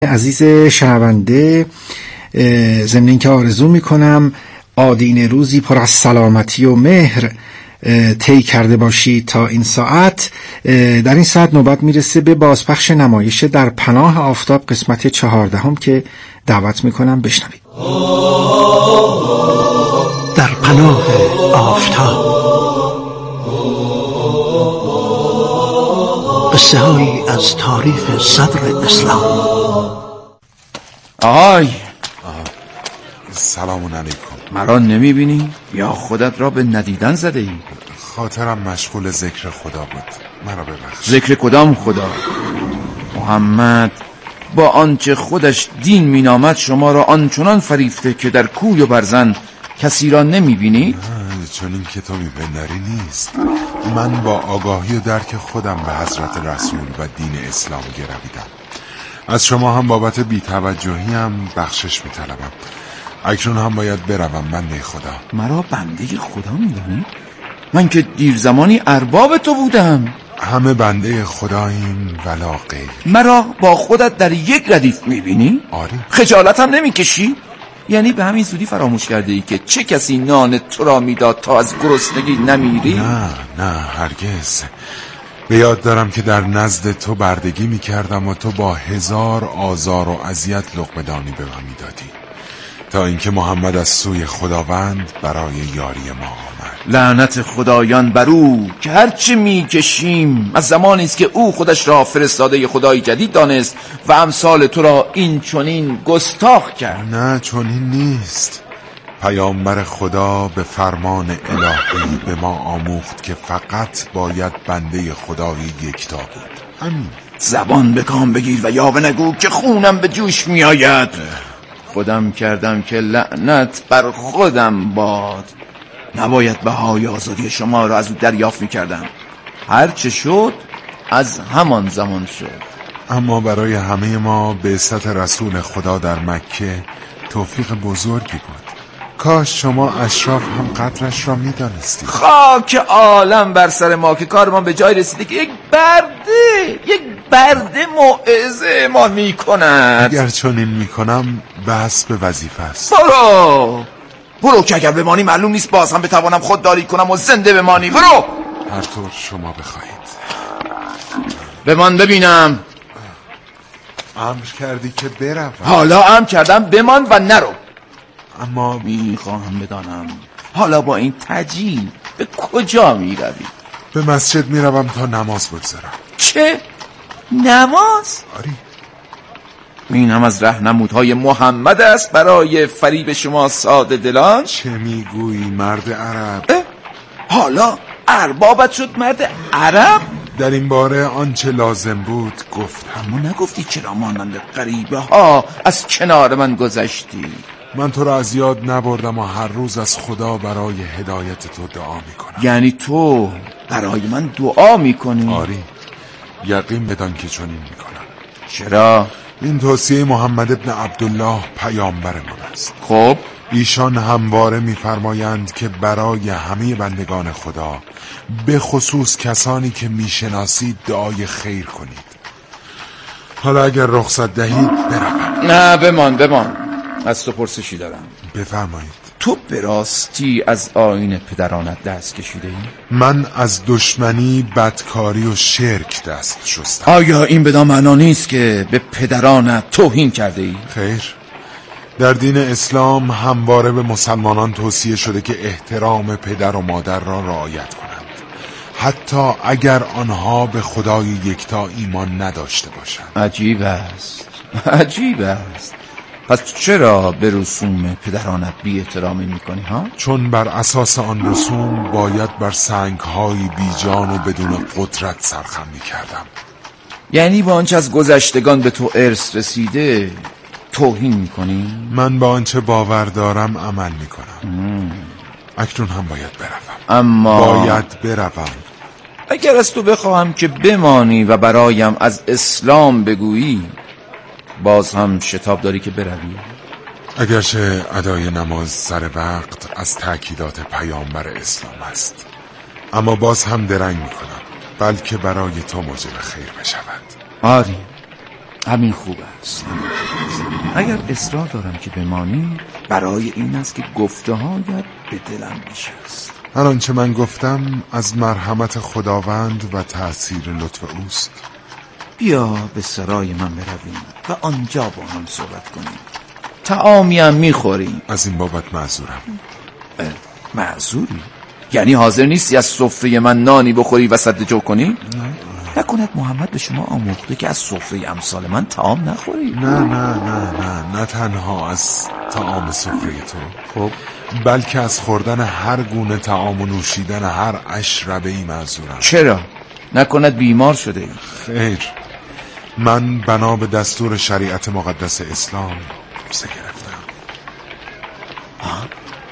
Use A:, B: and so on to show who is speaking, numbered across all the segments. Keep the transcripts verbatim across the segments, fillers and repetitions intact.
A: عزیز شنونده، ضمن اینکه آرزو میکنم آدین روزی پر از سلامتی و مهر طی کرده باشید تا این ساعت. در این ساعت نوبت میرسه به بازپخش نمایش در پناه آفتاب قسمت چهاردهم که دعوت میکنم بشنوید.
B: در پناه آفتاب، قصه هایی از تاریخ صدر اسلام.
C: آهای
D: سلام علیکم.
C: مرا نمیبینی؟ یا خودت را به ندیدن زده ای؟
D: خاطرم مشغول ذکر خدا بود، مرا ببخش.
C: ذکر کدام خدا؟ محمد با آنچه خودش دین مینامد شما را آنچنان فریفته که در کوی و برزن کسی را نمیبینید؟
D: چون این که تو میپنداری نیست. من با آگاهی و درک خودم به حضرت رسول و دین اسلام گرویدم. از شما هم بابت بی‌توجهی هم بخشش میطلبم. اکنون هم باید بروم بنده خدا.
C: مرا بنده خدا میدانی؟ من که دیر زمانی ارباب تو بودم.
D: همه بنده خداییم ولا غیر.
C: مرا با خودت در یک ردیف میبینی؟
D: آره.
C: خجالت هم نمیکشی؟ یعنی به همین زودی فراموش کرده ای که چه کسی نان تو را میداد تا از گرسنگی نمیری؟
D: نه نه هرگز. به یاد دارم که در نزد تو بردگی میکردم و تو با هزار آزار و اذیت لقمه‌دانی به من میدادی، تا اینکه محمد از سوی خداوند برای یاری ما آمد.
C: لعنت خدایان بر او که هرچه میکشیم از زمانی است که او خودش را فرستاده خدای جدید دانست و امثال تو را این چنین گستاخ کرد.
D: نه چنین نیست. پیامبر خدا به فرمان الهی به ما آموخت که فقط باید بنده خدای یکتا بود. همین.
C: زبان به کام بگیر و یاوه نگو که خونم به جوش میآید. خودم کردم که لعنت بر خودم باد. نباید بهای آزادی شما را از او دریافت میکردم. هرچه شد از همان زمان شد.
D: اما برای همه ما بعثت رسول خدا در مکه توفیق بزرگی بود. کاش شما اشراف هم قدرش را میدانستید.
C: خاک عالم بر سر ما که کارمان به جای رسیده که یک برده یک برده موعظه ما میکند.
D: اگر چنین میکنم بس به وظیفه است.
C: برو برو که اگر بمانی معلوم نیست باز هم بتوانم خودداری کنم و زنده بمانی. برو
D: هر طور شما بخواهید.
C: بمان ببینم.
D: امر کردی که بروم.
C: حالا امر کردم بمان و نرو.
D: اما
C: میخواهم بدانم حالا با این تجیل به کجا میروی؟
D: به مسجد میروم تا نماز بگذارم.
C: چه؟ نماز؟
D: آری.
C: این هم از راهنمودهای محمد است برای فریب شما ساده دلان؟
D: چه میگویی مرد عرب؟
C: حالا اربابت شد مرد عرب؟
D: در این باره آنچه لازم بود گفتم.
C: اما نگفتی چرا مانند غریبه ها از کنار من گذشتی؟
D: من تو را از یاد نبردم و هر روز از خدا برای هدایت تو دعا میکنم.
C: یعنی تو برای من دعا میکنی؟
D: آری، یقین بدان که چنین میکنم.
C: چرا؟
D: این توصیه محمد ابن عبدالله پیامبرمان است.
C: خب
D: ایشان همواره میفرمایند که برای همه بندگان خدا به خصوص کسانی که میشناسید دعای خیر کنید. حالا اگر رخصت دهید بروم.
C: نه بمان بمان. از تو پرسشی دارم.
D: بفرمایید.
C: تو به راستی از آیین پدرانت دست کشیده ای؟
D: من از دشمنی، بدکاری و شرک دست شستم.
C: آیا این بدان معنا نیست که به پدرانت توهین کرده ای؟
D: خیر. در دین اسلام همواره به مسلمانان توصیه شده که احترام پدر و مادر را رعایت کنند، حتی اگر آنها به خدای یکتا ایمان نداشته باشند.
C: عجیب است عجیب است. پس چرا به رسوم پدرانت بی احترامی میکنی ها؟
D: چون بر اساس آن رسوم باید بر سنگ‌های بیجان و بدون قدرت سرخم میکردم.
C: یعنی با آنچه از گذشتگان به تو ارث رسیده توهین میکنی؟
D: من با آنچه باور دارم عمل میکنم. اکنون هم باید بروم.
C: اما
D: باید بروم.
C: اگر از تو بخواهم که بمانی و برایم از اسلام بگویی باز هم شتاب داری که بروی؟
D: اگرچه ادای نماز سر وقت از تأکیدات پیامبر اسلام است، اما باز هم درنگ میکنم، بلکه برای تو موجب خیر بشود.
C: آری همین خوب است. اگر اصرار دارم که بمانی، برای این است که گفته هایت به دلم نشست.
D: هر آنچه من گفتم از مرحمت خداوند و تأثیر لطف اوست.
C: بیا به سرای من برویم و آنجا با هم صحبت کنیم. طعامی هم میخوریم.
D: از این بابت معذورم.
C: معذوری؟ یعنی حاضر نیستی از سفره من نانی بخوری و سد جو کنی؟ نه. نکند محمد به شما آموخته که از سفره امثال من طعام نخوری؟
D: نه نه نه نه نه تنها از طعام سفره تو، خب بلکه از خوردن هر گونه طعام و نوشیدن هر اشربه‌ای معذورم.
C: چرا؟ نکند بیمار شده ای؟
D: خیر، من بنا به دستور شریعت مقدس اسلام روزه گرفتم.
C: ها؟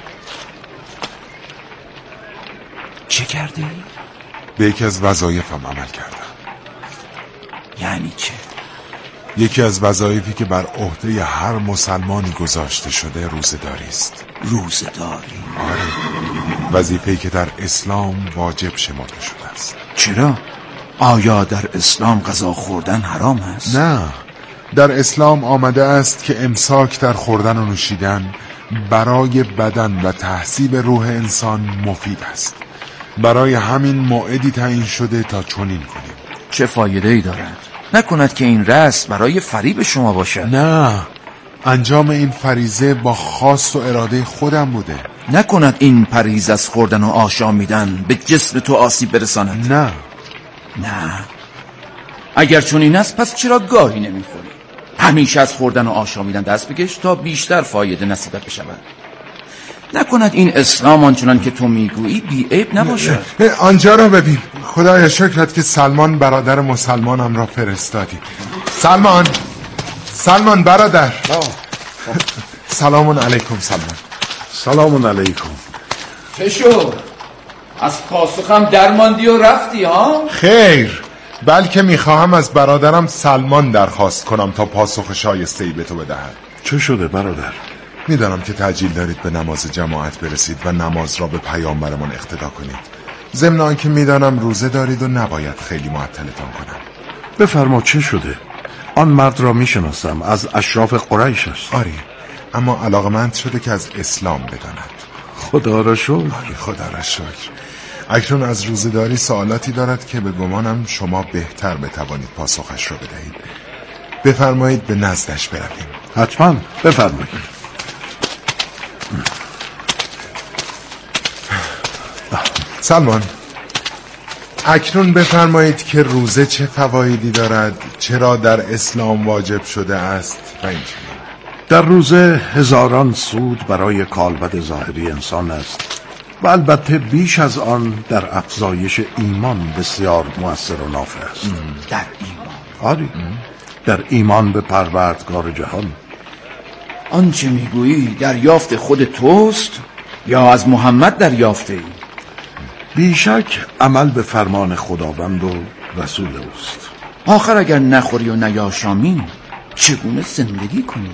C: چه کردی؟
D: به یکی از وظایفم عمل کردم.
C: یعنی چه؟
D: یکی از وظایفی که بر عهده هر مسلمانی گذاشته شده روزه‌داری است.
C: روزه‌داری؟
D: آره، وظیفه‌ای که در اسلام واجب شمرده شده است.
C: چرا؟ آیا در اسلام غذا خوردن حرام است؟
D: نه، در اسلام آمده است که امساک در خوردن و نوشیدن برای بدن و تهذیب روح انسان مفید است. برای همین موعدی تعیین شده تا چنین کنیم.
C: چه فایده ای دارد؟ نکند که این رسم برای فریب شما باشد؟
D: نه، انجام این فریضه با خواست و اراده خودم بوده.
C: نکند این پریز از خوردن و آشامیدن به جسم تو آسیب برساند؟
D: نه
C: نه. اگر چون این است پس چرا گاهی نمیخوری؟ همیشه از خوردن و آشامیدن دست بکش تا بیشتر فایده نصیبت بشود. نکند این اسلام آنچنان که تو میگویی بی عیب نباشد؟
D: آنجا را ببین. خدایا شکرت که سلمان برادر مسلمانم را فرستادی. سلمان سلمان برادر. سلام علیکم سلمان.
E: سلام علیکم.
C: چه شد؟ از پاسخم درماندی و رفتی ها؟
D: خیر، بلکه میخواهم از برادرم سلمان درخواست کنم تا پاسخ شایسته‌ای به تو بدهد.
E: چه شده برادر؟
D: میدانم که تعجیل دارید به نماز جماعت برسید و نماز را به پیامبرمان اقتدا کنید. ضمن آنکه میدانم روزه دارید و نباید خیلی معطلتان کنم.
E: بفرما چه شده؟ آن مرد را میشناسم، از اشراف قریش است.
D: آری، اما علاقمند شده که از اسلام بداند.
E: خدا را شکر.
D: آری خدا را شکر. اکنون از روزه داری سوالاتی دارد که به گمانم شما بهتر بتوانید پاسخش را بدهید. بفرمایید به نزدش برویم.
E: حتما بفرمایید.
D: سلمان، اکنون بفرمایید که روزه چه فوایدی دارد، چرا در اسلام واجب شده است و این چنین.
E: در روزه هزاران سود برای کالبد ظاهری انسان است و البته بیش از آن در افزایش ایمان بسیار مؤثر و نافع است.
C: در ایمان؟
E: آری، در ایمان به پروردگار جهان.
C: آنچه میگویی دریافت خود توست یا از محمد دریافته ای؟
E: بیشک عمل به فرمان خداوند و رسول اوست.
C: آخر اگر نخوری و نیاشامی چگونه زندگی کنی؟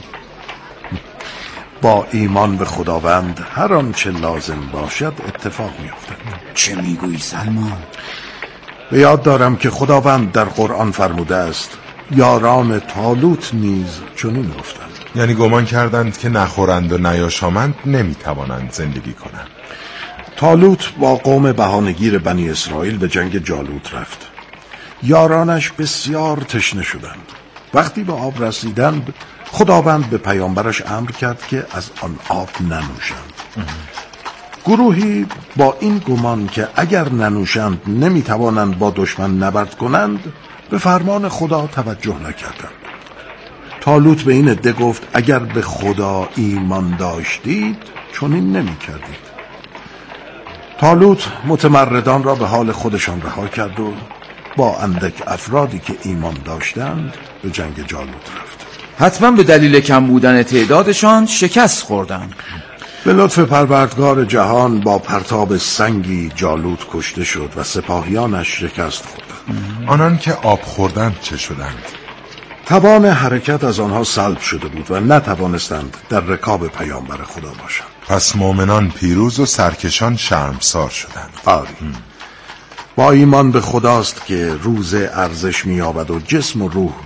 E: با ایمان به خداوند هر آنچه لازم باشد اتفاق میافتد.
C: چه میگویی سلمان؟
E: به یاد دارم که خداوند در قرآن فرموده است یاران طالوت نیز چنین گفتند.
D: یعنی گمان کردند که نخورند و نیاشامند نمیتوانند زندگی کنند.
E: طالوت با قوم بهانه‌گیر بنی اسرائیل به جنگ جالوت رفت. یارانش بسیار تشنه شدند. وقتی به آب رسیدند خداوند به پیامبرش امر کرد که از آن آب ننوشند. گروهی با این گمان که اگر ننوشند نمیتوانند با دشمن نبرد کنند به فرمان خدا توجه نکردند. طالوت به این عده گفت اگر به خدا ایمان داشتید چنین نمی کردید. طالوت متمردان را به حال خودشان رها کرد و با اندک افرادی که ایمان داشتند به جنگ جالوت رفت.
C: حتما به دلیل کم بودن تعدادشان شکست خوردند.
E: به لطف پروردگار جهان با پرتاب سنگی جالوت کشته شد و سپاهیانش شکست خوردند.
D: آنان که آب خوردند چه شدند؟
E: توان حرکت از آنها سلب شده بود و نتوانستند در رکاب پیامبر خدا باشند.
D: پس مؤمنان پیروز و سرکشان شرمسار شدند.
E: آری. با ایمان به خداست که روز ارزش می‌یابد و جسم و روح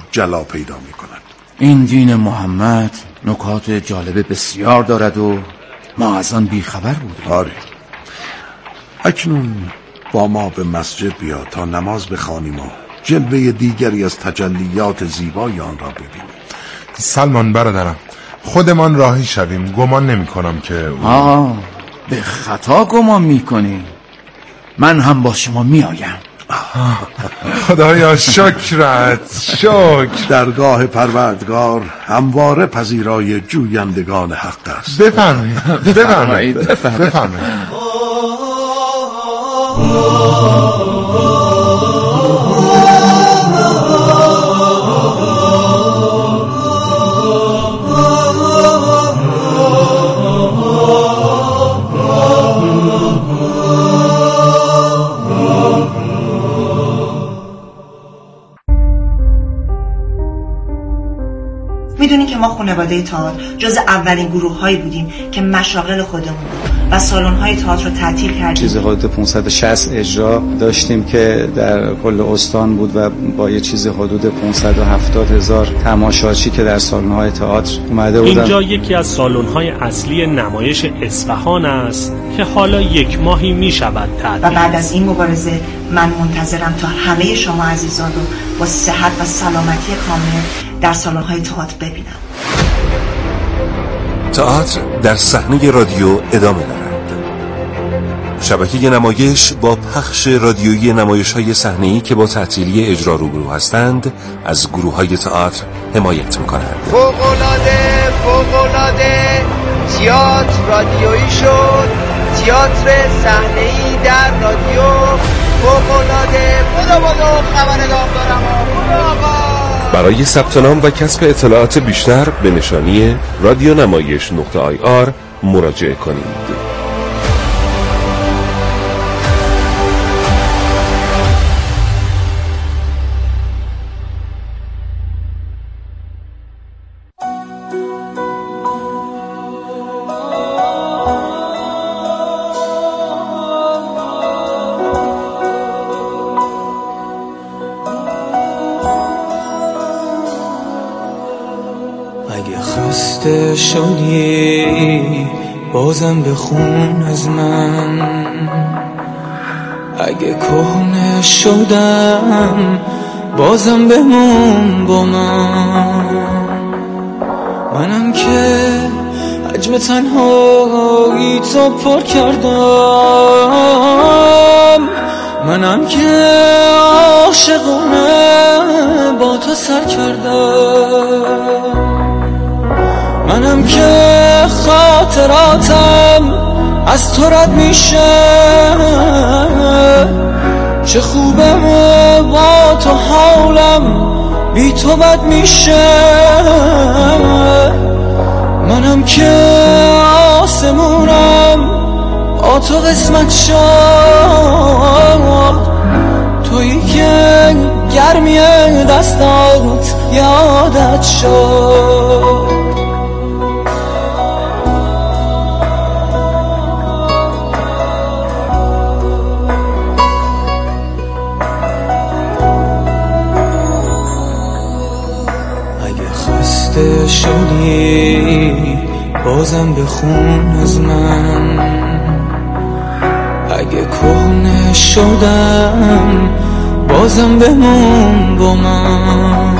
E: جلا پیدا می کند.
C: این دین محمد نکات جالب بسیار دارد و ما از آن بیخبر بودیم.
E: آره، اکنون با ما به مسجد بیا تا نماز بخوانیم و جلوه دیگری از تجلیات زیبای آن را ببینیم.
D: سلمان برادرم، خودمان راهی شویم. گمان نمی کنم که او...
C: آه به خطا گمان می کنی. من هم با شما می آیم.
D: خدایا شکرت، شکر.
E: درگاه پروردگار همواره پذیرای جویندگان حق است.
D: بفرمایید بفرمایید بفرمایید.
F: میدونین که ما خانواده تئاتر جز اولین گروه هایی بودیم که مشاغل خودمون و سالن های تئاتر رو تعطیل کردیم.
G: چیزی حدود پانصد و شصت اجرا داشتیم که در کل استان بود و با یه چیز حدود پانصد و هفتاد هزار تماشاچی که در سالن های تئاتر اومده بودن.
H: اینجا یکی از سالن های اصلی نمایش اصفهان است که حالا یک ماهی میشود تعطیل.
F: و بعد از این مبارزه من منتظرم تا همه شما عزیزان رو با صحت و سلامتی کامل در سالن‌های تئاتر ببینم.
I: تئاتر در صحنه رادیو ادامه دارد. شبکه نمایش با پخش رادیویی نمایش‌های صحنه‌ای که با تعطیلی اجرا روبرو هستند از گروه‌های تئاتر حمایت می‌کنند.
J: فوق‌العاده فوق‌العاده تئاتر رادیویی شد. تئاتر صحنه‌ای در رادیو فوق‌العاده. بودو بودو خبر ادام دارم. بودو آقا.
I: برای ثبت نام و کسب اطلاعات بیشتر به نشانی رادیو نمایش نقطه آی آر مراجعه کنید.
K: خسته شدی بازم بخون از من، اگه کهنه شدم بازم بمون با من. منم که حجم تنهایی تو پر کردم، منم که عاشقونه با تو سر کردم، منم که خاطراتم از تو رد میشه. چه خوبه با تو حالم بی تو بد میشه. منم که آسمونم با تو قسمت شد. تویی که گرمی دستات یادت شد. شدی بازم بخون از من، اگه کهنه شدم بازم بمون با من.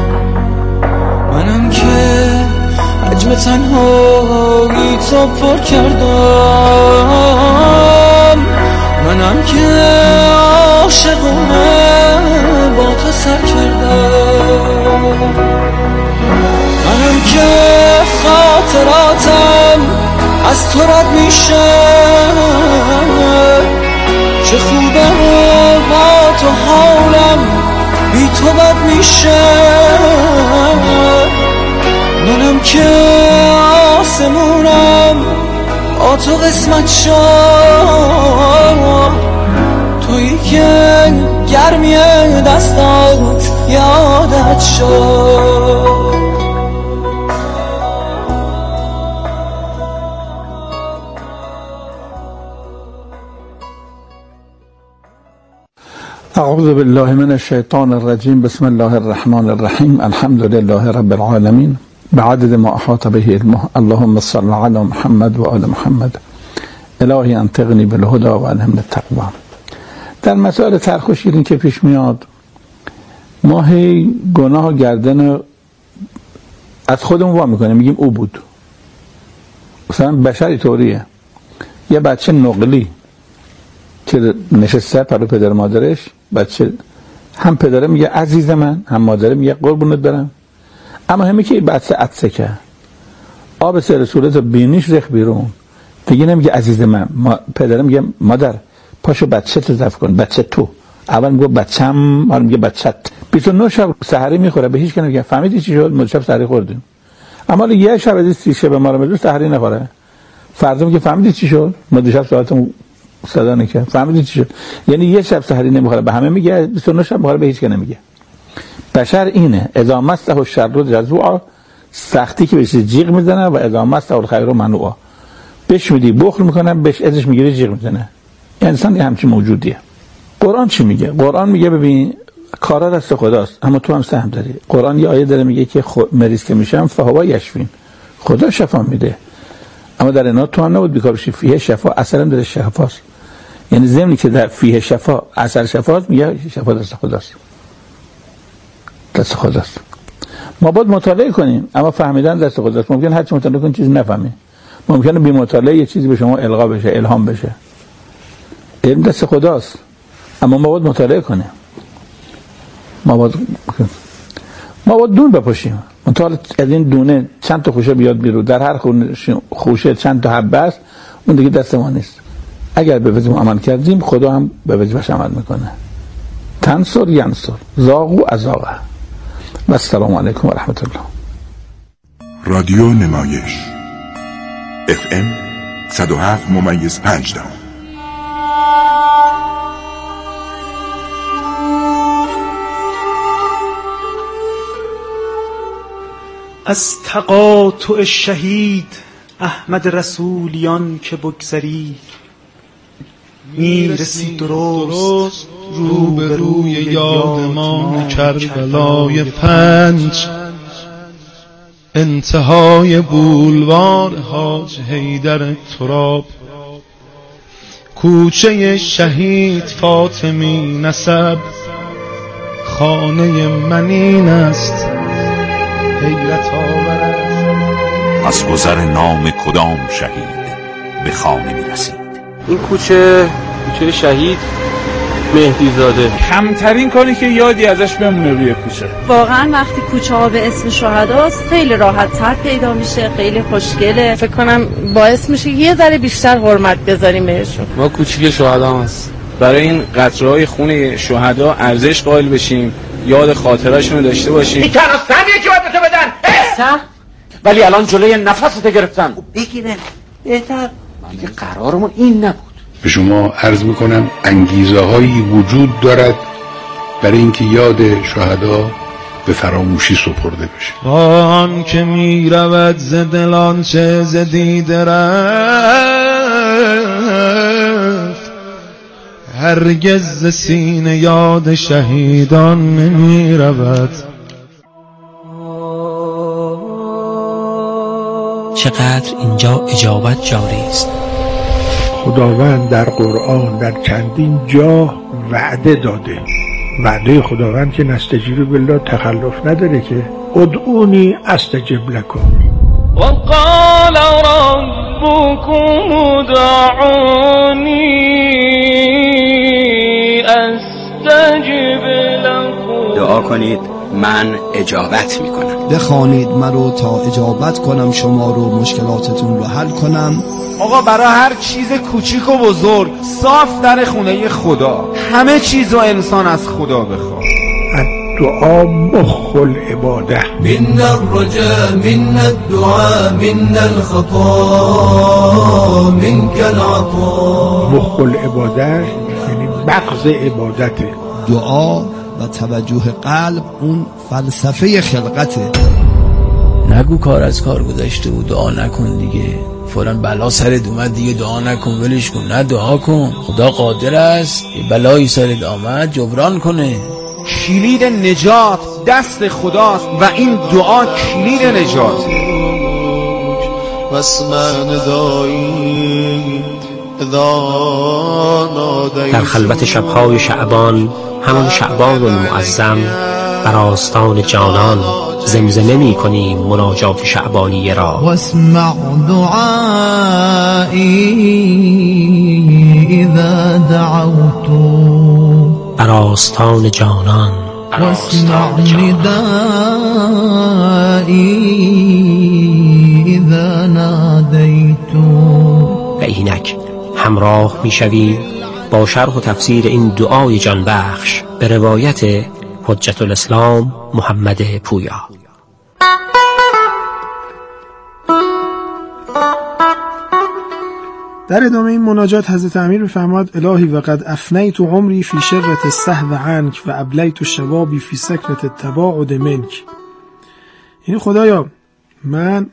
K: منم که حجم تنهایی تو پر کردم، منم که عاشقونه با تو سر کردم، منم که خاطراتم از تو رد میشه. چه خوبه با تو حالم بی تو بد میشه. منم که آسمونم با تو قسمت شد. تویی که گرمی دستات یادت شد.
L: اعوذ اعوذ بالله من الشیطان الرجیم. بسم الله الرحمن الرحیم. الحمد لله رب العالمین بعدد ما احاط به علمه. اللهم صل علی محمد و آل محمد. الهی انطقنی بالهدى و الهمنی التقوی. در مسائل تلخ و شیرین که پیش میاد، ما هی گناه و گردن از خودمون وا میکنیم، میگیم او بود. مثلا بشری طوریه، یه بچه نقلی که نشسته پلو پدر مادرش، بچه هم پدره میگه عزیز من، هم مادره میگه قربونت برم، اما همه که این بچه عطسه که آب سر صورت بینیش ریخ بیرون، دیگه نمیگه عزیز من. ما پدره میگه مادر پاشو بچه تو ضعف کن، بچه تو. اول میگه بچم، حالا میگه بچت. بیست و نه شب سحری میخوره، به هیچ که نمیگه فهمیدی چی شد؟ ما شب سحری خوردیم. اما یه شب از سی شب ما رو میذاره سحری نخوره. فردا میگه فهمیدی چی شد؟ ما دیشب ساعتمون صدا نکرد. فهمیدی چی شد؟ یعنی یه شب سحری نمیخوره، به همه میگه. بیست و نه شب میخوره، به هیچ که نمیگه. بشر اینه، اذا مسه الشر جزوعا، سختی که بهش جیغ میزنه، و اذا مسه الخیر منوعا، بهش میدی بخل میکنه، بهش ازش میگیره جیغ میزنه. انسان یه همچین موجودیه. قرآن چی میگه؟ قرآن میگه ببین کارا دست خداست، اما تو هم سهم داری. قرآن یه آیه داره میگه که مریض که میشم فهوا یشفین، خدا شفا میده. اما در اینا تو هم نبود بیکار بشی. فیه شفا، اثر هم داره شفاست. یعنی ضمنی که در فیه شفا اثر شفاست، میگه شفا دست خداست، دست خداست. ما باید مطالعه کنیم، اما فهمیدن دست خداست. ممکن هر چی مطالعه کنی چیزی نفهمی. ممکنه بی مطالعه یه چیزی به شما القا بشه، الهام بشه. علم دست خداست، اما ما باید مطالعه کنیم. ما باید ما باید دون بپاشیم. مطالعه از این دونه چند تا خوشه بیاد بیرون، در هر خوشه چند تا حبه است، اون دیگه دست ما نیست. اگر به وظیفه عمل کردیم، خدا هم به وظیفه‌اش عمل میکنه. تنصر ینصر، ذاقوا ازاقه. و السلام علیکم و رحمت الله.
D: رادیو نمایش اف ام صد و هفت ممیز پنج دهم.
M: از تقاطع شهید احمد رسولیان که بگذری، میرسی درست رو به روی یادمان کربلای پنج، انتهای بولوار حاج حیدر تراب، کوچه شهید فاطمی نسب، خانه من این است حیرت آور.
N: از گذر نام کدام شهید به خانه می رسید؟
O: این کوچه کوچه شهید مهدی زاده.
P: کمترین کاری که یادی ازش بمونه روی کوچه.
Q: واقعا وقتی کوچه ها به اسم شهداست خیلی راحت تر پیدا میشه، خیلی خوشگله. فکر کنم باعث میشه یه ذره بیشتر حرمت بذاریم بهشون.
O: ما کوچیک شهدا هست،
P: برای این قطره‌های خون شهدا ارزش قائل بشیم، یاد خاطره‌شون رو داشته باشیم.
J: این تنها سمیه که باید به تو بدن سم، ولی الان جلوی نفستو گرفتن. بگیرن بهتر. دیگه قرارمون این نبود.
R: به شما عرض میکنم انگیزه هایی وجود دارد برای اینکه یاد شهدا به فراموشی سپرده بشه.
M: آن که می رود ز دلان چه ز دیده رفت، هرگز ز سینه یاد شهیدان نمی رود.
B: چقدر اینجا اجابت جاری است.
E: خداوند در قرآن در چندین جا وعده داده. وعده خداوند که نستجیب بالله تخلف نداره که ادعونی استجب لکم.
K: وقال ربكم ادعوني استجب لكم.
S: دعا کنید من اجابت میکنم.
T: بخوانید مرا تا اجابت کنم شما رو، مشکلاتتون رو حل کنم.
C: آقا برای هر چیز کوچیک و بزرگ صاف در خونه خدا. همه چیز و انسان از خدا بخواد.
E: الدعا مخ العباده.
K: من الرجاء من الدعاء من الخطا منك العطاء.
E: مخ العباده یعنی مغز عبادته.
T: دعا و توجه قلب اون فلسفه خلقته.
U: نگو کار از کار گذشته و دعا نکن دیگه، فوراً بلا سرت اومد دیگه دعا نکن، ولش کن. نه، دعا کن، خدا قادر است یه بلایی سرت آمد جبران کنه.
V: کلید نجات دست خداست و این دعا کلید نجاته.
H: در خلوت شبهای شعبان، همان شعبان المعظم، بر آستان جانان زمزمه می کنیم مناجات شعبانیه را.
K: واسمع دعایی اذا دعوت،
H: بر آستان جانان
K: واسمع ندایی اذا نادیت.
H: و اینک همراه می شویم با شرح و تفسیر این دعای جانبخش به روایت حجت الاسلام محمد پویا.
A: در ادامه این مناجات حضرت امیر می‌فرماد: الهی وقد افنیت عمری فی شرة السهو عنک و ابلیت شبابی فی سکرة التباعد منک. یعنی خدایا من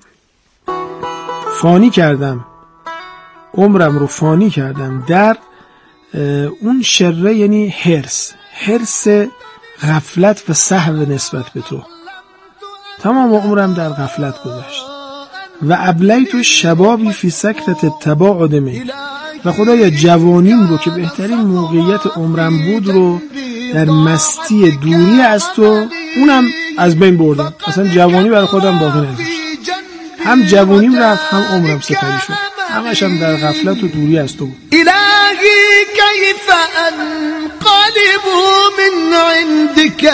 A: فانی کردم، عمرم رو فانی کردم در اون شره، یعنی حرص حرص غفلت و سهو نسبت به تو. تمام عمرم در غفلت گذشت. و ابلیت شبابی فی سکرة التباعد منک، و خدایا جوانیم رو که بهترین موقعیت عمرم بود رو در مستی دوری از تو اونم از بین بردم. اصلا جوانی برای خودم باقی نذاشتم. هم جوانیم رفت، هم عمرم سپری شد، همش هم در غفلت و دوری از تو بود.
K: الهی کیف انقلب من عندك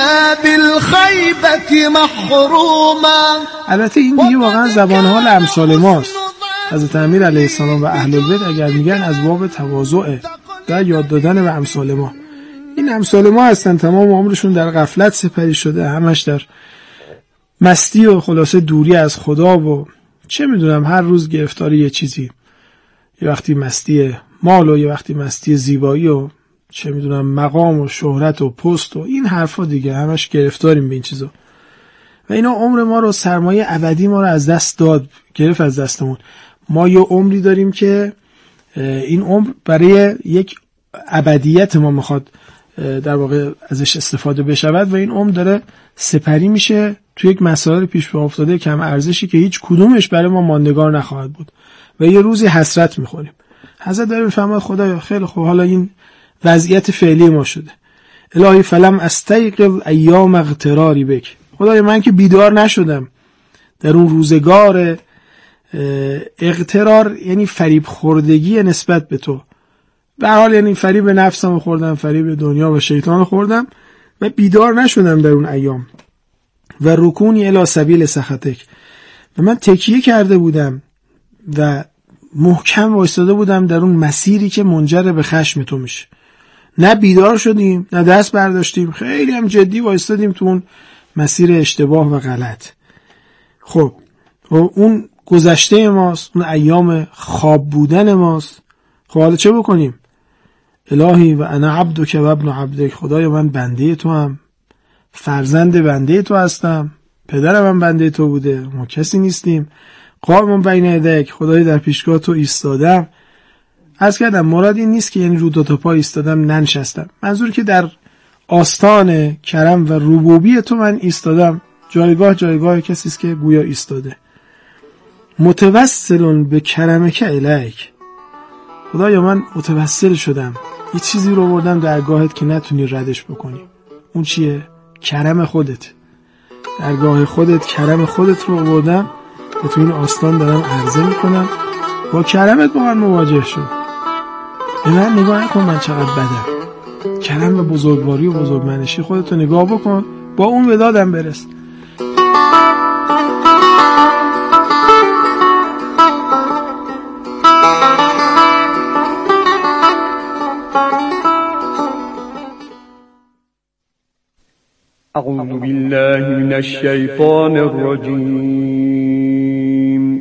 K: بالخیبة محروما.
A: البته این دیگه واقعا زبان حال امثال ماست. حضرت امیر علیه السلام و اهل بیت اگر میگن از باب تواضع و یاد دادن به امثال ما. این امثال ما هستن تمام عمرشون در غفلت سپری شده، همش در مستی و خلاصه دوری از خدا و چه میدونم هر روز گرفتاری یه چیزی، یه وقتی مستی مال و یه وقتی مستی زیبایی و چه میدونم مقام و شهرت و پست و این حرفا دیگه، همش گرفتاریم به این چیزا و اینا عمر ما رو، سرمایه ابدی ما رو از دست داد، گرفت از دستمون. ما یه عمری داریم که این عمر برای یک ابدیت ما میخواد در واقع ازش استفاده بشود و این عمر داره سپری میشه تو یک مسائل پیش پا افتاده کم ارزشی که هیچ کدومش برای ما ماندگار نخواهد بود و یه روزی حسرت میخوریم. حضرت داره میفهمد خدایا خیلی خوب، حالا این وضعیت فعلی ما شده. الهی فلم استیقظ ایام اغتراری بک. خدایا من که بیدار نشدم در اون روزگار اغترار، یعنی فریب خوردگی نسبت به تو، به حال یعنی فریب نفسم خوردم، فریب دنیا و شیطان خوردم و بیدار نشدم در اون ایام. و رکونی الی سبیل سخطک، و من تکیه کرده بودم و محکم وایستاده بودم در اون مسیری که منجر به خشم تو میشه. نه بیدار شدیم، نه دست برداشتیم، خیلی هم جدی وایستادیم تو اون مسیر اشتباه و غلط. خب و اون گذشته ماست، اون ایام خواب بودن ماست. خب حالا چه بکنیم؟ الهی و انا عبدک و ابن عبدک. خدایا من بنده تو هم، فرزند بنده تو هستم، پدرم هم بنده تو بوده، ما کسی نیستیم. قائم بین یدیک، خدای در پیشگاه تو ایستادم. عرض کردم مراد این نیست که یعنی رو دو تا پا ایستادم ننشستم، منظور که در آستان کرم و ربوبی تو من ایستادم. جایگاه جایگاه کسی است که گویا ایستاده. متوسل به کرمک الیک. خدایا من متوسل شدم، یه چیزی رو بردم درگاهت که نتونی ردش بکنی. اون چیه؟ کرم خودت. درگاه خودت کرم خودت رو بردم و تو این آستان دارم عرضه میکنم، با کرمت با من مواجه شد. به من نگاه نکن من چقدر بدم، کرم و بزرگواری و بزرگمنشی خودتو نگاه بکن، با اون به دادم برس.
W: أعوذ بالله من الشيطان الرجيم.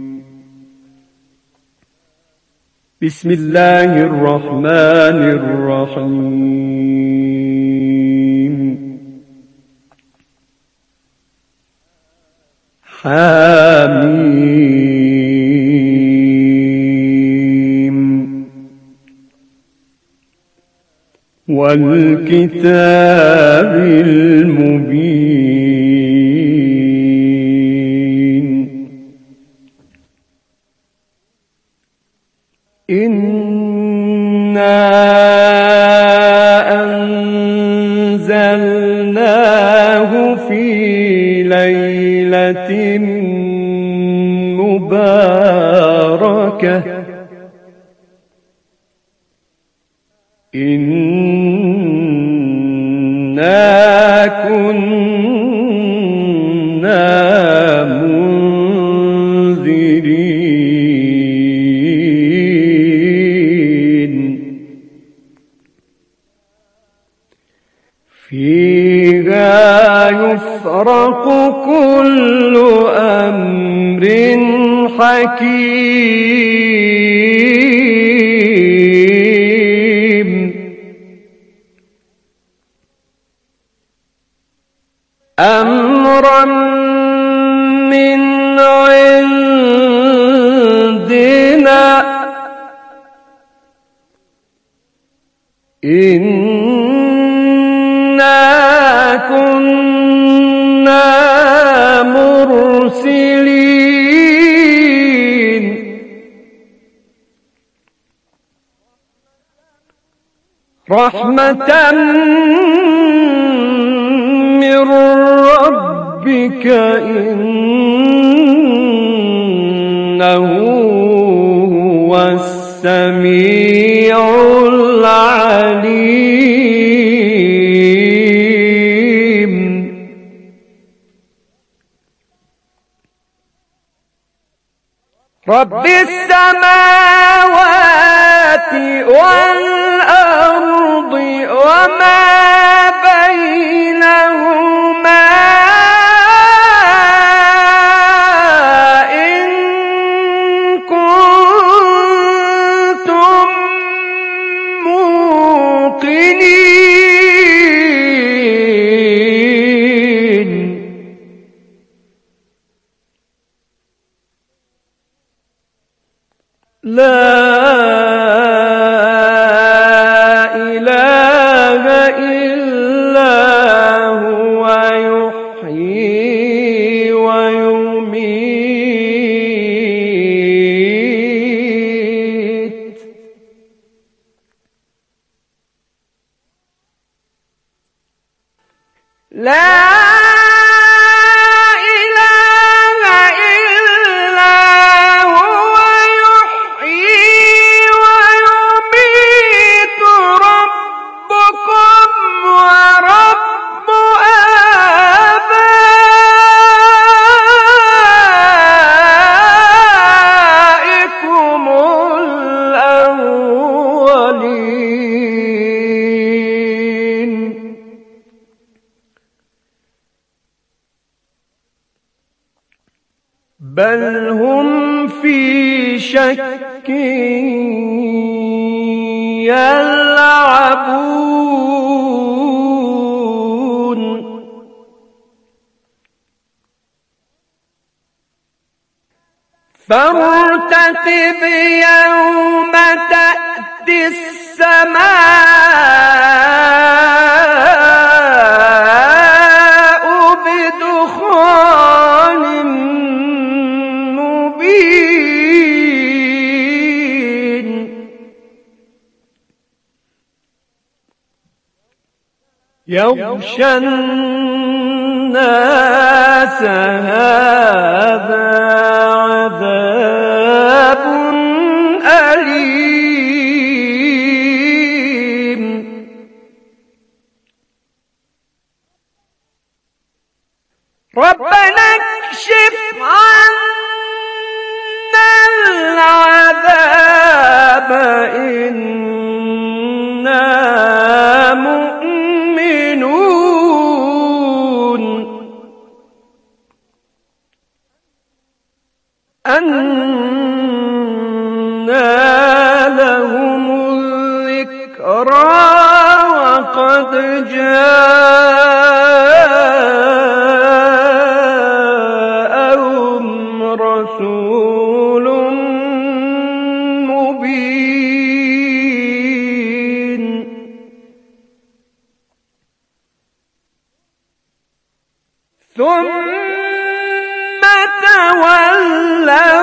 W: بسم الله الرحمن الرحيم. حم والكتاب المبين إنا أنزلناه في ليلة مباركة إنا كنا منذرين فيها يفرق كل أمر حكيم أمرا من عندنا إنا كنا مرسلين رحمة من ربك إنه هو السميع العليم رب السماوات والأرض وما بينهما إن كنتم موقنين لا إله إلا هو يحيي ويميت لا بل هم في شك يلعبون فارتقب يوم تأتي السماء بدخان مبين يغشى الناس هذا عذاب أليم ربنا اكشف عنا العذاب إنا مؤمنون أنى لهم الذكرى وقد جاءهم رسول مبين ثم تولوا